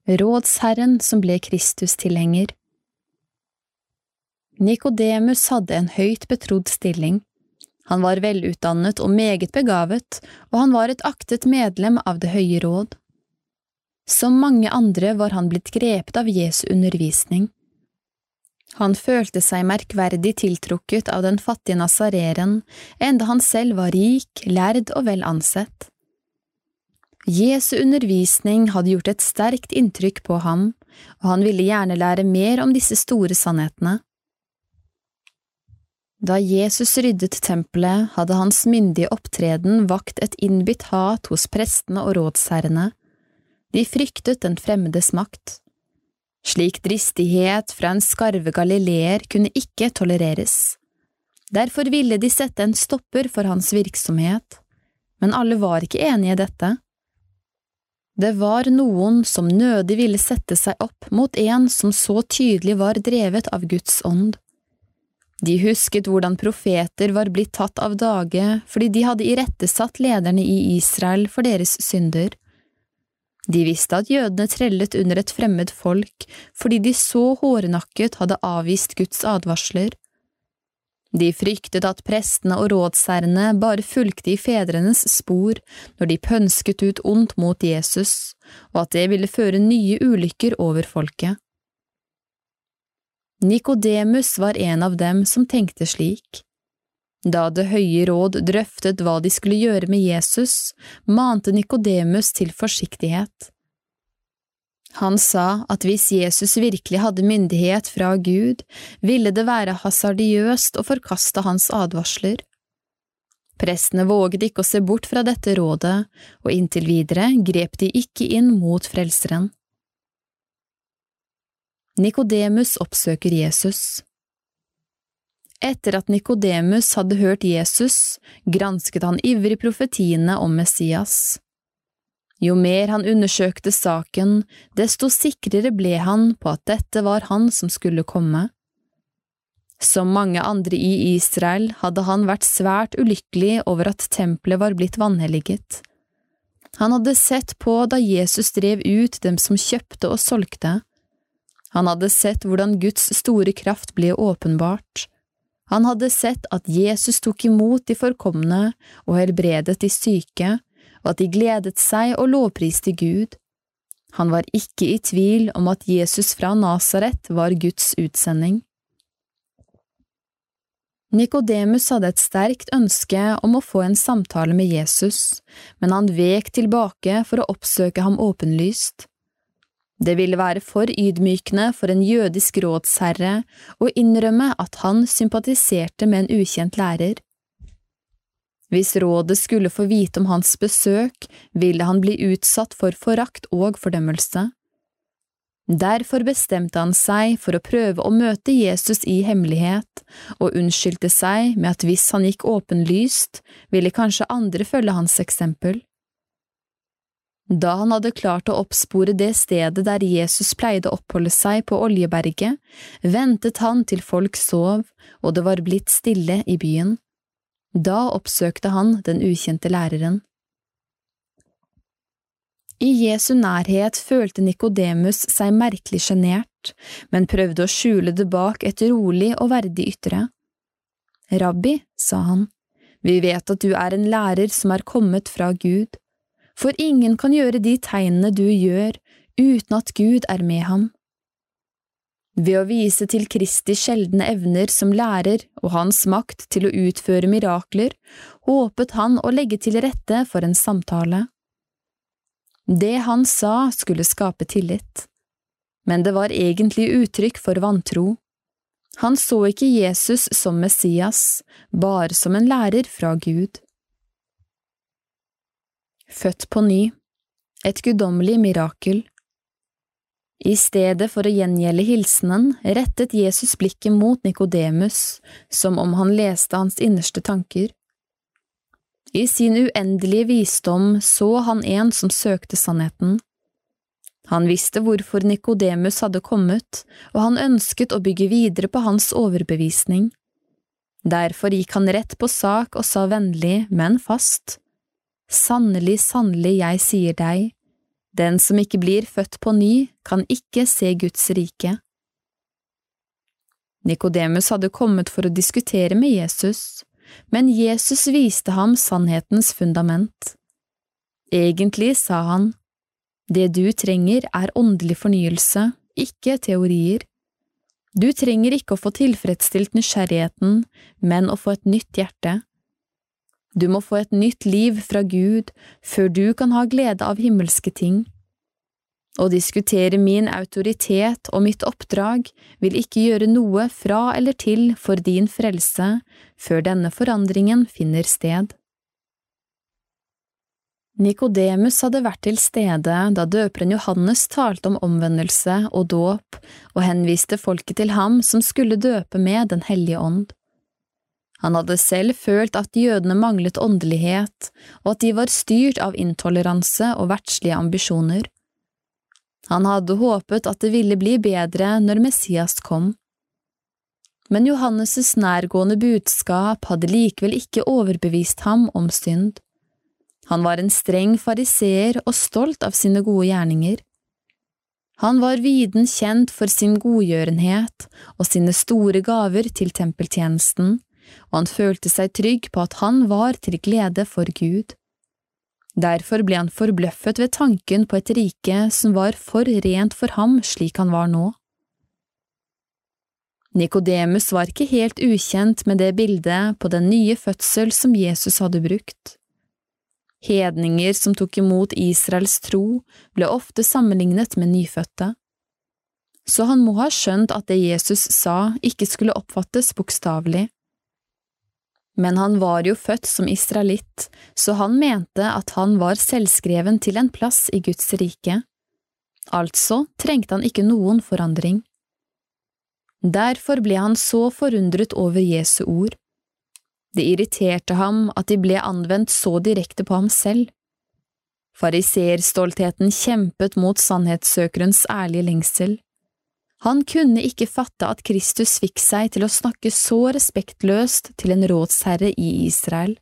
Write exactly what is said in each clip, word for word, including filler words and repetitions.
Rådsherren som ble Kristus-tilhenger. Nikodemus hadde en høyt betrodd stilling. Han var velutdannet og meget begavet, og han var et aktet medlem av det høye råd. Som mange andre var han blitt grepet av Jesu undervisning. Han følte seg merkverdig tiltrukket av den fattige Nazareren, enda han selv var rik, lærd og vel ansett. Jesu undervisning hadde gjort et sterkt inntrykk på ham, og han ville gjerne lære mer om disse store sannhetene. Da Jesus ryddet tempelet, hadde hans myndige opptreden vakt et innbitt hat hos prestene og rådsherrene. De fryktet den fremmedes makt. Slik dristighet fra en skarve galileer kunne ikke tolereres. Derfor ville de sette en stopper for hans virksomhet, men alle var ikke enige i dette. Det var noen som nødig ville sette seg opp mot en som så tydelig var drevet av Guds ånd. De husket hvordan profeter var blitt tatt av dage fordi de hadde irettesatt lederne i Israel for deres synder. De visste at jødene trellet under et fremmed folk fordi de så hårnakket hadde avvist Guds advarsler. De fryktet at prestene og rådsherrene bare fulgte i fedrenes spor når de pønsket ut ondt mot Jesus, og at det ville føre nye ulykker over folket. Nikodemus var en av dem som tenkte slik. Da det høye råd drøftet hva de skulle gjøre med Jesus, mante Nikodemus til forsiktighet. Han sa at hvis Jesus virkelig hadde myndighet fra Gud, ville det være hasardiøst å forkaste hans advarsler. Prestene våget ikke å se bort fra dette rådet, og inntil videre grep de ikke inn mot frelseren. Nikodemus oppsøker Jesus. Etter at Nikodemus hadde hørt Jesus, gransket han ivrig profetiene om Messias. Jo mer han undersøkte saken, desto sikrere ble han på at dette var han som skulle komme. Som mange andre i Israel hadde han vært svært ulykkelig over at tempelet var blitt vanhelliget. Han hadde sett på da Jesus drev ut dem som kjøpte og solgte. Han hadde sett hvordan Guds store kraft ble åpenbart. Han hadde sett at Jesus tok imot de forkomne og helbredet de syke, og at de gledet seg og lovpriste Gud. Han var ikke i tvil om at Jesus fra Nasaret var Guds utsending. Nikodemus hadde et sterkt ønske om å få en samtale med Jesus, men han vek tilbake for å oppsøke ham åpenlyst. Det ville være for ydmykende for en jødisk rådsherre å innrømme at han sympatiserte med en ukjent lærer. Hvis rådet skulle få vite om hans besøk, ville han bli utsatt for forakt og fordømmelse. Derfor bestemte han seg for å prøve å møte Jesus i hemmelighet, og unnskyldte seg med at hvis han gikk åpenlyst, ville kanskje andre følge hans eksempel. Da han hadde klart å oppspore det stedet der Jesus pleide å oppholde seg på Oljeberget, ventet han til folk sov, og det var blitt stille i byen. Da oppsøkte han den ukjente læreren. I Jesu nærhet følte Nikodemus seg merkelig sjenert, men prøvde å skjule det bak et rolig og verdig ytre. «Rabbi», sa han, «vi vet at du er en lærer som er kommet fra Gud. For ingen kan gjøre de tegnene du gjør, uten at Gud er med ham. Ved å vise til Kristi sjeldne evner som lærer og hans makt til å utføre mirakler, håpet han å legge til rette for en samtale. Det han sa skulle skape tillit, men det var egentlig uttrykk for vantro. Han så ikke Jesus som Messias, bare som en lærer fra Gud. Født på ny, et guddommelig mirakel. I stedet for å gjengjelde hilsenen, rettet Jesus blikket mot Nikodemus, som om han leste hans innerste tanker. I sin uendelige visdom så han en som søkte sannheten. Han visste hvorfor Nikodemus hadde kommet, og han ønsket å bygge videre på hans overbevisning. Derfor gikk han rett på sak og sa vennlig, men fast: «Sannelig, sannelig, jeg sier deg, Den som ikke blir født på ny, kan ikke se Guds rike. Nikodemus hadde kommet for å diskutere med Jesus, men Jesus viste ham sannhetens fundament. Egentlig, sa han, det du trenger er åndelig fornyelse, ikke teorier. Du trenger ikke å få tilfredsstilt nysgjerrigheten, men å få et nytt hjerte. Du må få et nytt liv fra Gud før du kan ha glede av himmelske ting. Å diskutere min autoritet og mitt oppdrag vil ikke gjøre noe fra eller til for din frelse før denne forandringen finner sted. Nikodemus hadde vært til stede da døperen Johannes talte om omvendelse og dåp og henviste folket til ham som skulle døpe med Den hellige ånd. Han hadde selv følt at jødene manglet åndelighet, og at de var styrt av intoleranse og verdslige ambisjoner. Han hadde håpet at det ville bli bedre når Messias kom. Men Johannes' nærgående budskap hadde likevel ikke overbevist ham om synd. Han var en streng fariseer og stolt av sine gode gjerninger. Han var viden kjent for sin godgjørenhet og sine store gaver til tempeltjenesten, og han følte seg trygg på at han var til glede for Gud. Derfor ble han forbløffet ved tanken på et rike som var for rent for ham slik han var nå. Nikodemus var ikke helt ukjent med det bildet på den nye fødsel som Jesus hadde brukt. Hedninger som tok imot Israels tro ble ofte sammenlignet med nyfødte. Så han må ha skjønt at det Jesus sa ikke skulle oppfattes bokstavelig. Men han var jo født som israelitt, så han mente at han var selvskreven til en plass i Guds rike. Altså trengte han ikke noen forandring. Derfor ble han så forundret over Jesu ord. Det irriterte ham at de ble anvendt så direkte på ham selv. Fariseerstoltheten kjempet mot sannhetssøkerens ærlige lengsel. Han kunne ikke fatte at Kristus fikk seg til å snakke så respektløst til en rådsherre i Israel.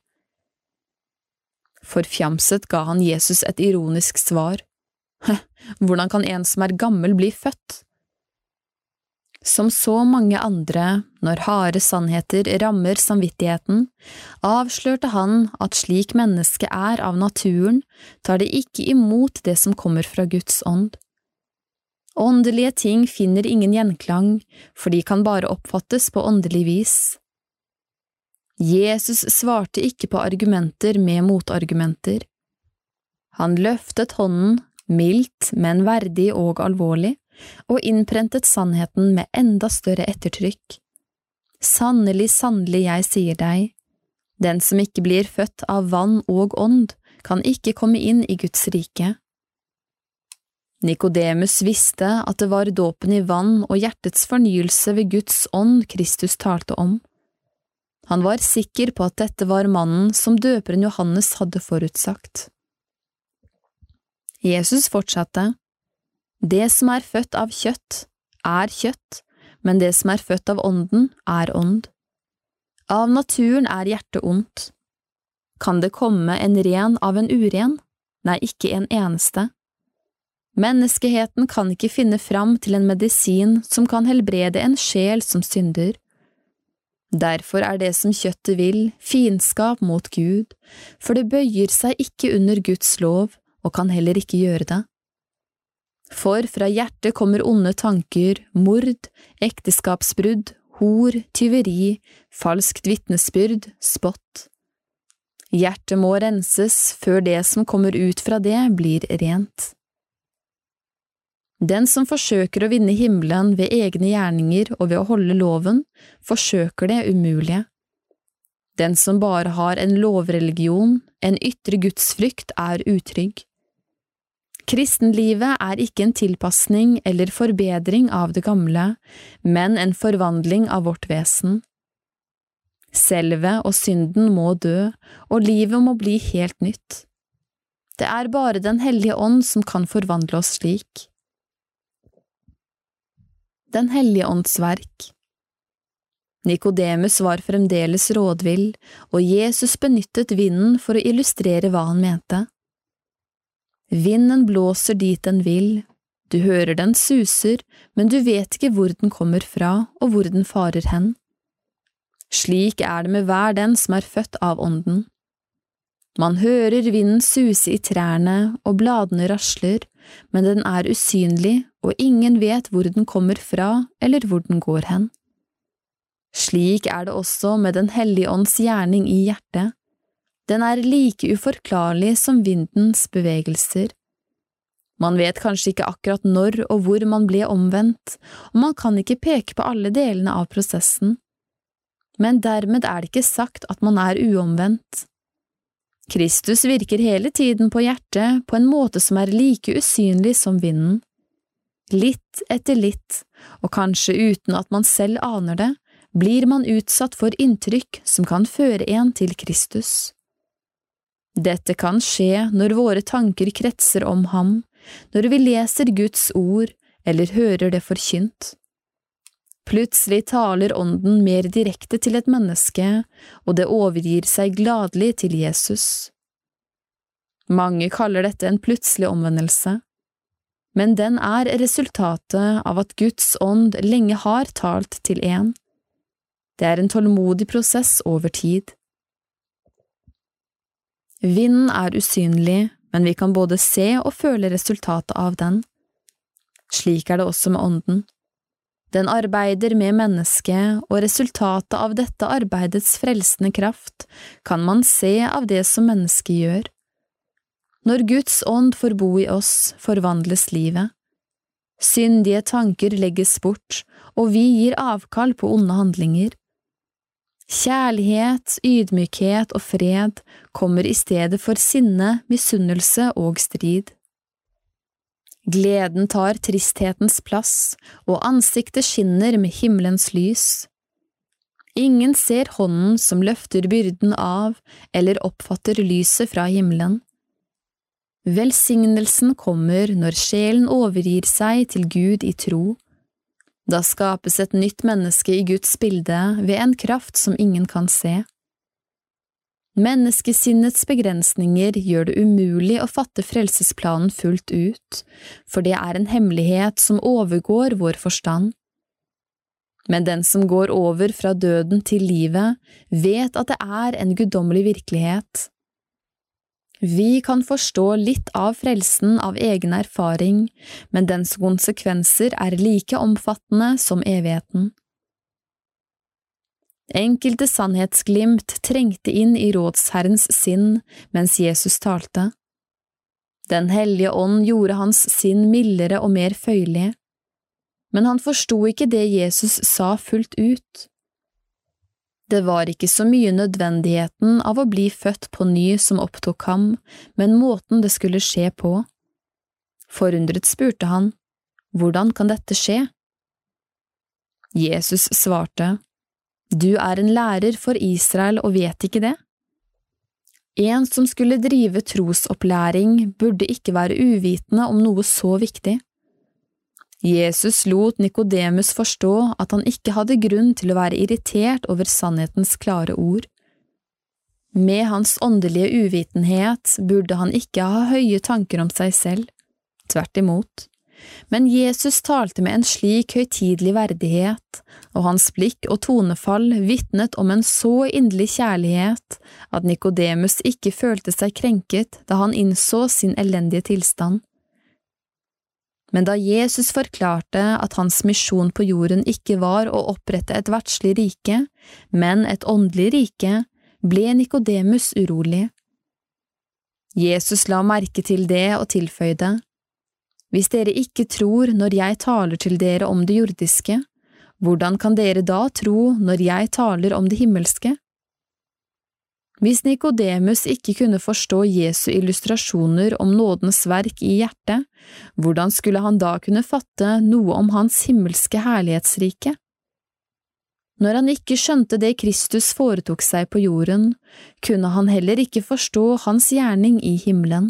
Forfjamset ga han Jesus et ironisk svar. Hvordan kan en som er gammel bli født? Som så mange andre, når harde sannheter rammer samvittigheten, avslørte han at slik mennesket er av naturen, tar det ikke imot det som kommer fra Guds ånd. Åndelige ting finner ingen gjenklang, for de kan bare oppfattes på åndelig vis. Jesus svarte ikke på argumenter med motargumenter. Han løftet hånden, mildt, men verdig og alvorlig, og innprentet sannheten med enda større ettertrykk. Sannelig, sannelig, jeg sier deg, den som ikke blir født av vann og ånd, kan ikke komme inn i Guds rike. Nikodemus visste at det var dåpen i vann og hjertets fornyelse ved Guds ånd Kristus talte om. Han var sikker på at dette var mannen som døperen Johannes hadde forutsagt. Jesus fortsatte, det som er født av kjøtt, er kjøtt, men det som er født av ånden, er ånd. Av naturen er hjertet ondt. Kan det komme en ren av en uren? Nei, ikke en eneste. Menneskeheten kan ikke finne fram til en medisin som kan helbrede en sjel som synder. Derfor er det som kjøttet vil, fiendskap mot Gud, for det bøyer seg ikke under Guds lov og kan heller ikke gjøre det. For fra hjertet kommer onde tanker, mord, ekteskapsbrudd, hor, tyveri, falskt vitnesbyrd, spott. Hjertet må renses før det som kommer ut fra det blir rent. Den som forsøker å vinne himmelen ved egne gjerninger og ved å holde loven, forsøker det umulige. Den som bare har en lovreligion, en ytre gudsfrykt, er utrygg. Kristenlivet er ikke en tilpasning eller forbedring av det gamle, men en forvandling av vårt vesen. Selve og synden må dø, og livet må bli helt nytt. Det er bare Den hellige ånd som kan forvandle oss slik. Den hellige ånds verk. Nikodemus var fremdeles rådvill, og Jesus benyttet vinden for å illustrere hva han mente. Vinden blåser dit den vil, du hører den suser, men du vet ikke hvor den kommer fra og hvor den farer hen. Slik er det med hver den som er født av ånden. Man hører vinden suse i trærne og bladene rasler, men den er usynlig, og ingen vet hvor den kommer fra eller hvor den går hen. Slik er det også med Den hellige ånds gjerning i hjertet. Den er like uforklarlig som vindens bevegelser. Man vet kanskje ikke akkurat når og hvor man ble omvendt, og man kan ikke peke på alle delene av prosessen. Men dermed er det ikke sagt at man er uomvendt. Kristus virker hele tiden på hjertet på en måte som er like usynlig som vinden. Litt etter litt, og kanskje uten at man selv aner det, blir man utsatt for inntrykk som kan føre en til Kristus. Dette kan skje når våre tanker kretser om ham, når vi leser Guds ord eller hører det forkynt. Plutselig taler ånden mer direkte til et menneske, og det overgir seg gladelig til Jesus. Mange kaller dette en plutselig omvendelse, men den er resultatet av at Guds ånd lenge har talt til en. Det er en tålmodig prosess over tid. Vinden er usynlig, men vi kan både se og føle resultatet av den. Slik er det også med ånden. Den arbeider med mennesket, og resultatet av dette arbeidets frelsende kraft kan man se av det som mennesket gjør. Når Guds ånd får bo i oss, forvandles livet. Syndige tanker legges bort, og vi gir avkall på onde handlinger. Kjærlighet, ydmykhet og fred kommer i stedet for sinne, misunnelse og strid. Gleden tar tristhetens plass, og ansiktet skinner med himmelens lys. Ingen ser hånden som løfter byrden av, eller oppfatter lyset fra himmelen. Velsignelsen kommer når sjelen overgir seg til Gud i tro. Da skapes et nytt menneske i Guds bilde ved en kraft som ingen kan se. Menneskesinnets begrensninger gjør det umulig å fatte frelsesplanen fullt ut, for det er en hemmelighet som overgår vår forstand. Men den som går over fra døden til livet, vet at det er en guddommelig virkelighet. Vi kan forstå litt av frelsen av egen erfaring, men dens konsekvenser er like omfattende som evigheten. Enkelte sannhetsglimt trengte inn i rådsherrens sinn mens Jesus talte. Den hellige ånd gjorde hans sinn mildere og mer føyelig, men han forsto ikke det Jesus sa fullt ut. Det var ikke så mye nødvendigheten av å bli født på ny som opptok ham, men måten det skulle skje på. Forundret spurte han, hvordan kan dette skje? Jesus svarte, du er en lærer for Israel og vet ikke det? En som skulle drive trosopplæring burde ikke være uvitende om noe så viktig. Jesus lot Nikodemus forstå at han ikke hadde grunn til å være irritert over sannhetens klare ord. Med hans åndelige uvitenhet burde han ikke ha høye tanker om seg selv, tvert imot. Men Jesus talte med en slik høytidelig verdighet, og hans blikk og tonefall vitnet om en så inderlig kjærlighet at Nikodemus ikke følte seg krenket da han innså sin elendige tilstand. Men da Jesus forklarte at hans misjon på jorden ikke var å opprette et verdslig rike, men et åndelig rike, ble Nikodemus urolig. Jesus la merke til det og tilføyde, «Hvis dere ikke tror når jeg taler til dere om det jordiske, hvordan kan dere da tro når jeg taler om det himmelske?» Hvis Nikodemus ikke kunne forstå Jesu illustrasjoner om nådens verk i hjertet, hvordan skulle han da kunne fatte noe om hans himmelske herlighetsrike? Når han ikke skjønte det Kristus foretok seg på jorden, kunne han heller ikke forstå hans gjerning i himmelen.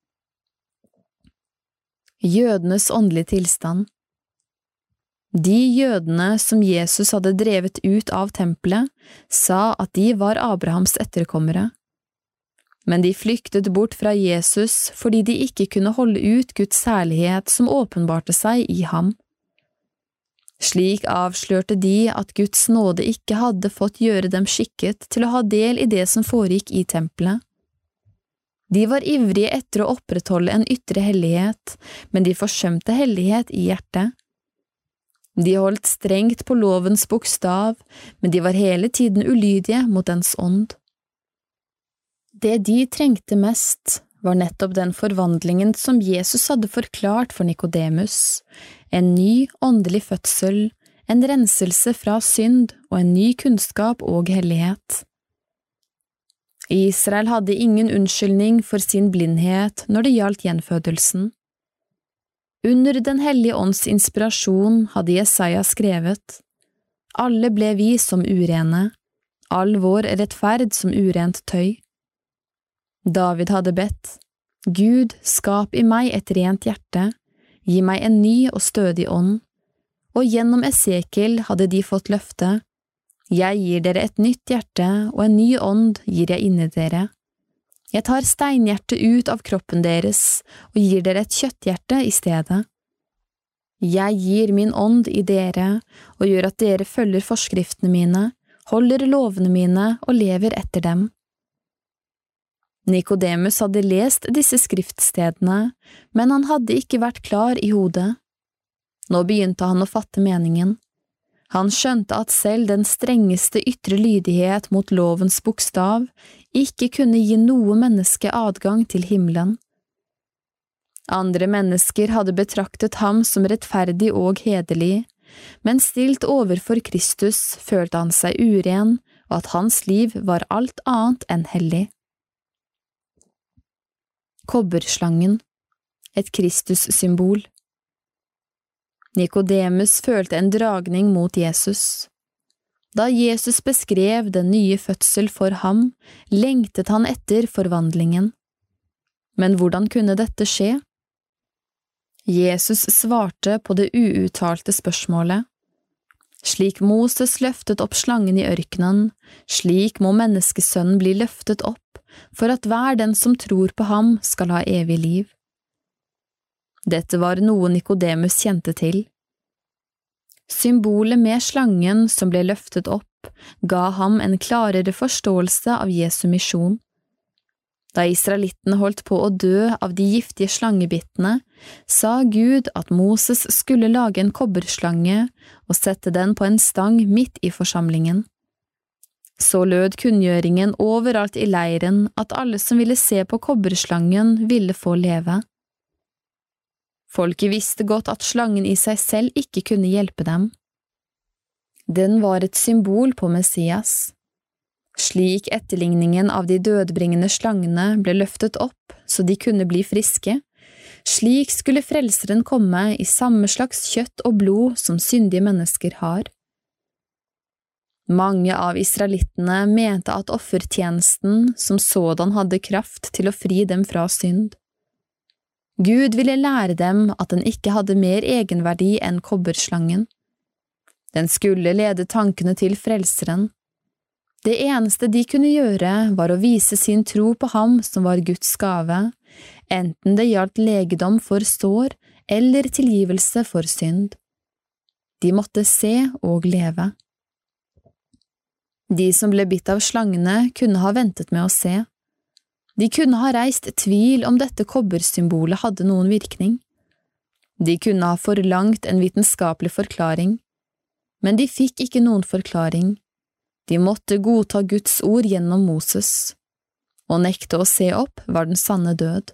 Jødenes åndelige tilstand. De jødene som Jesus hadde drevet ut av tempelet, sa at de var Abrahams etterkommere. Men de flyktet bort fra Jesus fordi de ikke kunne holde ut Guds særlighet som åpenbarte seg i ham. Slik avslørte de at Guds nåde ikke hadde fått gjøre dem skikket til å ha del i det som foregikk i tempelet. De var ivrige etter å opprettholde en ytre hellighet, men de forsømte hellighet i hjertet. De holdt strengt på lovens bokstav, men de var hele tiden ulydige mot dens ånd. Det de trengte mest, var nettopp den forvandlingen som Jesus hadde forklart for Nikodemus, en ny åndelig fødsel, en renselse fra synd og en ny kunnskap og hellighet. Israel hadde ingen unnskyldning for sin blindhet når det gjaldt gjenfødelsen. Under Den hellige ånds inspirasjon hadde Jesaja skrevet: «Alle ble vi som urene, all vår rettferd som urent tøy.» David hadde bedt: «Gud, skap i meg et rent hjerte, gi meg en ny og stødig ånd.» Og gjennom Esekiel hadde de fått løftet: «Jeg gir dere et nytt hjerte, og en ny ånd gir jeg inni dere. Jeg tar steinhjertet ut av kroppen deres, og gir dere et kjøtthjerte i stedet. Jeg gir min ånd i dere, og gjør at dere følger forskriftene mine, holder lovene mine og lever etter dem.» Nikodemus hadde lest disse skriftstedene, men han hadde ikke vært klar i hodet. Nå begynte han å fatte meningen. Han skjønte at selv den strengeste ytre lydighet mot lovens bokstav ikke kunne gi noe menneske adgang til himmelen. Andre mennesker hadde betraktet ham som rettferdig og hederlig, men stilt overfor Kristus følte han seg uren, og at hans liv var alt annet enn hellig. Kobberslangen, et Kristus-symbol. Nikodemus følte en dragning mot Jesus. Da Jesus beskrev den nye fødsel for ham, lengtet han etter forvandlingen. Men hvordan kunne dette skje? Jesus svarte på det uuttalte spørsmålet. Slik Moses løftet opp slangen i ørkenen, slik må menneskesønnen bli løftet opp, for at hver den som tror på ham skal ha evig liv. Dette var noe Nikodemus kjente til. Symbolet med slangen som ble løftet opp, ga ham en klarere forståelse av Jesu misjon. Da israelittene holdt på å dø av de giftige slangebittene, sa Gud at Moses skulle lage en kobberslange og sette den på en stang midt i forsamlingen. Så lød kunngjøringen overalt i leiren at alle som ville se på kobberslangen ville få leve. Folket visste godt at slangen i seg selv ikke kunne hjelpe dem. Den var et symbol på Messias. Slik etterligningen av de dødbringende slangene ble løftet opp så de kunne bli friske, slik skulle frelseren komme i samme slags kjøtt og blod som syndige mennesker har. Mange av israelittene mente at offertjenesten som sådan hadde kraft til å fri dem fra synd. Gud ville lære dem at den ikke hadde mer egenverdi enn kobberslangen. Den skulle lede tankene til frelseren. Det eneste de kunne gjøre var å vise sin tro på ham som var Guds gave, enten det gjaldt legedom for sår eller tilgivelse for synd. De måtte se og leve. De som ble bitt av slangene kunne ha ventet med å se. De kunne ha reist tvil om dette kobbersymbolet hadde noen virkning. De kunne ha forlangt en vitenskapelig forklaring, men de fikk ikke noen forklaring. De måtte godta Guds ord gjennom Moses. Å nekte å se opp var den sanne død.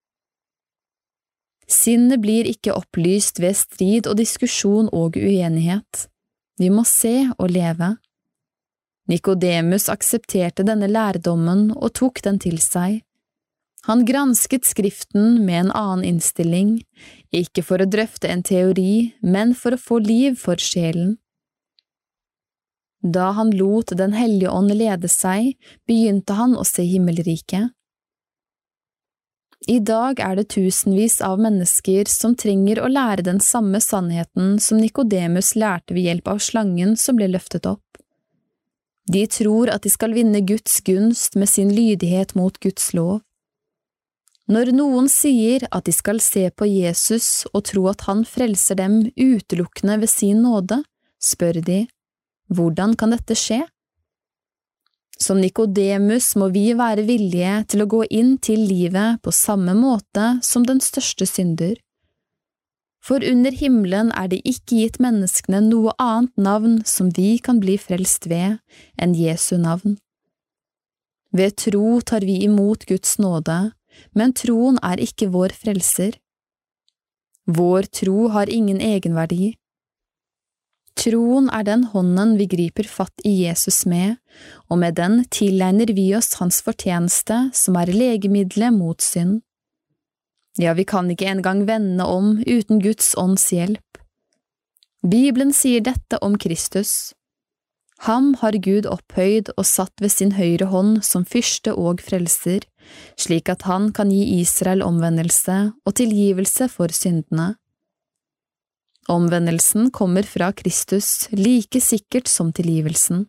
Sinnet blir ikke opplyst ved strid og diskusjon og uenighet. Vi må se og leve. Nikodemus aksepterte denne lærdommen og tok den til seg. Han gransket skriften med en annen innstilling, ikke for å drøfte en teori, men for å få liv for sjelen. Da han lot Den hellige ånd lede seg, begynte han å se himmelriket. I dag er det tusenvis av mennesker som trenger å lære den samme sannheten som Nikodemus lærte ved hjelp av slangen som ble løftet opp. De tror at de skal vinne Guds gunst med sin lydighet mot Guds lov. Når noen sier at de skal se på Jesus og tro at han frelser dem utelukkende ved sin nåde, spør de, hvordan kan dette skje? Som Nikodemus må vi være villige til å gå inn til livet på samme måte som den største synder. For under himmelen er det ikke gitt menneskene noe annet navn som vi kan bli frelst ved enn Jesu navn. Ved tro tar vi imot Guds nåde, men troen er ikke vår frelser. Vår tro har ingen egenverdi. Troen er den hånden vi griper fatt i Jesus med, og med den tilegner vi oss hans fortjeneste som er legemiddelet mot synd. Ja, vi kan ikke engang vende om uten Guds ånds hjelp. Bibelen sier dette om Kristus. Ham har Gud opphøyd og satt ved sin høyre hånd som fyrste og frelser, slik at han kan gi Israel omvendelse og tilgivelse for syndene. Omvendelsen kommer fra Kristus like sikkert som tilgivelsen.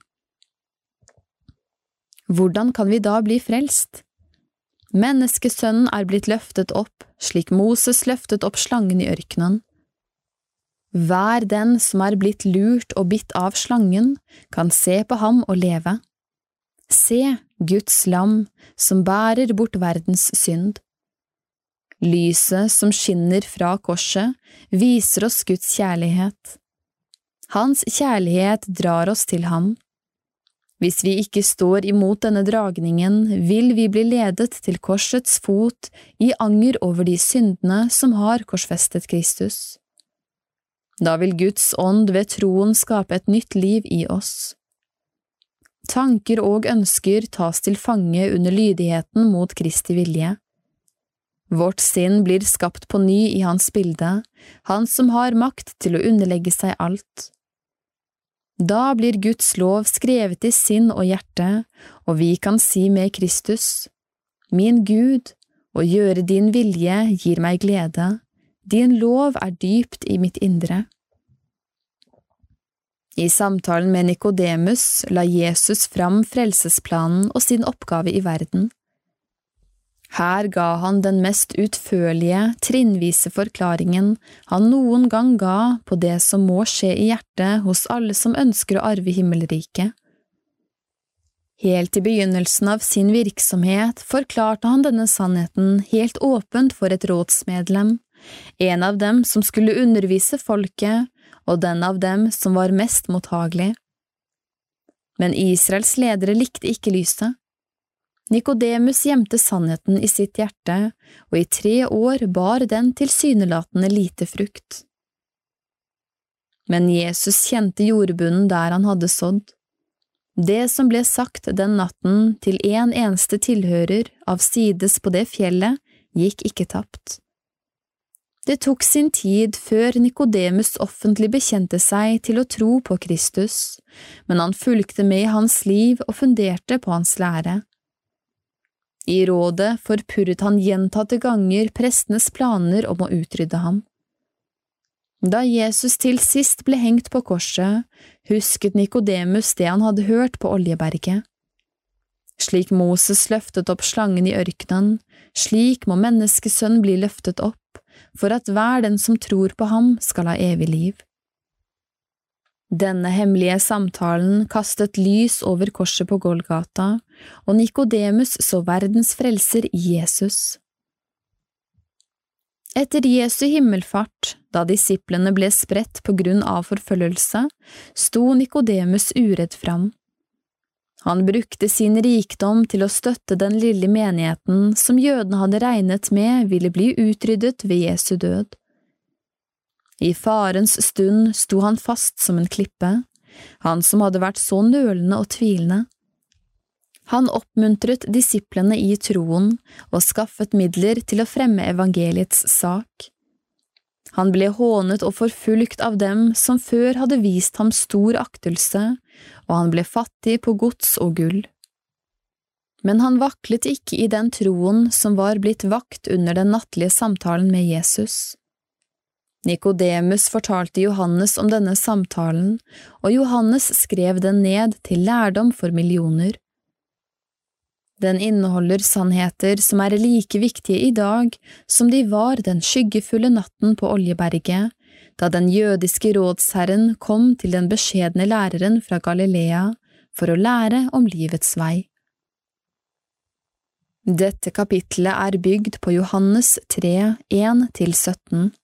Hvordan kan vi da bli frelst? Menneskesønnen er blitt løftet opp, slik Moses løftet opp slangen i ørkenen. Hver den som er blitt lurt og bitt av slangen, kan se på ham og leve. Se, Guds lam, som bærer bort verdens synd. Lyset som skinner fra korset viser oss Guds kjærlighet. Hans kjærlighet drar oss til ham. Hvis vi ikke står imot denne dragningen, vil vi bli ledet til korsets fot i anger over de syndene som har korsfestet Kristus. Da vil Guds ånd ved troen skape et nytt liv i oss. Tanker og ønsker tas til fange under lydigheten mot Kristi vilje. Vårt sinn blir skapt på ny i hans bilde, han som har makt til å underlegge seg alt. Da blir Guds lov skrevet i sinn og hjerte, og vi kan si med Kristus, «Min Gud, å gjøre din vilje gir meg glede, din lov er dypt i mitt indre.» I samtalen med Nikodemus la Jesus fram frelsesplanen og sin oppgave i verden. Her ga han den mest utførlige, trinnvise forklaringen han noen gang ga på det som må skje i hjertet hos alle som ønsker å arve himmelriket. Helt i begynnelsen av sin virksomhet forklarte han denne sannheten helt åpent for et rådsmedlem, en av dem som skulle undervise folket, og den av dem som var mest mottagelig. Men Israels ledere likte ikke lyset. Nikodemus gjemte sannheten i sitt hjerte, og i tre år bar den tilsynelatende lite frukt. Men Jesus kjente jordbunnen der han hadde sådd. Det som ble sagt den natten til en eneste tilhører av sides på det fjellet, gikk ikke tapt. Det tok sin tid før Nikodemus offentlig bekjente seg til å tro på Kristus, men han fulgte med i hans liv og funderte på hans lære. I rådet forpurret han gjentatte ganger prestenes planer om å utrydde ham. Da Jesus til sist ble hengt på korset, husket Nikodemus det han hadde hørt på Oljeberget. Slik Moses løftet opp slangen i ørkenen, slik må menneskesønnen bli løftet opp, for at hver den som tror på ham skal ha evig liv. Denne hemmelige samtalen kastet lys over korset på Golgata, og Nikodemus så verdens frelser i Jesus. Etter Jesu himmelfart, da disiplene ble spredt på grunn av forfølgelse, sto Nikodemus uredd fram. Han brukte sin rikdom til å støtte den lille menigheten som jødene hadde regnet med ville bli utryddet ved Jesu død. I farens stund sto han fast som en klippe, han som hadde vært så nølende og tvilende. Han oppmuntret disiplene i troen og skaffet midler til å fremme evangeliets sak. Han ble hånet og forfulgt av dem som før hadde vist ham stor aktelse, og han ble fattig på gods og gull. Men han vaklet ikke i den troen som var blitt vakt under den nattlige samtalen med Jesus. Nikodemus fortalte Johannes om denne samtalen, og Johannes skrev den ned til lærdom for millioner. Den inneholder sannheter som er like viktige i dag som de var den skyggefulle natten på Oljeberget, da den jødiske rådsherren kom til den beskjedne læreren fra Galilea for å lære om livets vei. Dette kapittelet er bygd på Johannes tre, en til sytten.